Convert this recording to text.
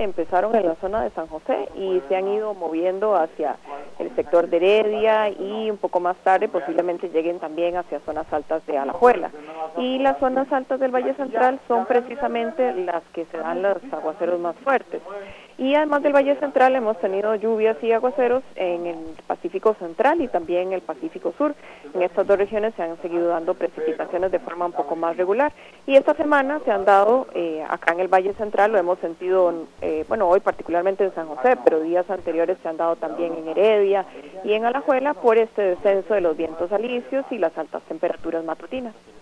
empezaron en la zona de San José y se han ido moviendo hacia el sector de Heredia y un poco más tarde posiblemente lleguen también hacia zonas altas de Alajuela. Y las zonas altas del Valle Central son precisamente las que se dan los aguaceros más fuertes. Y además del Valle Central hemos tenido lluvias y aguaceros en el Pacífico Central y también en el Pacífico Sur. En estas dos regiones se han seguido dando precipitaciones de forma un poco más regular. Y esta semana se han dado acá en el Valle Central, lo hemos sentido, bueno, hoy particularmente en San José, pero días anteriores se han dado también en Heredia y en Alajuela por este descenso de los vientos alisios y las altas temperaturas matutinas.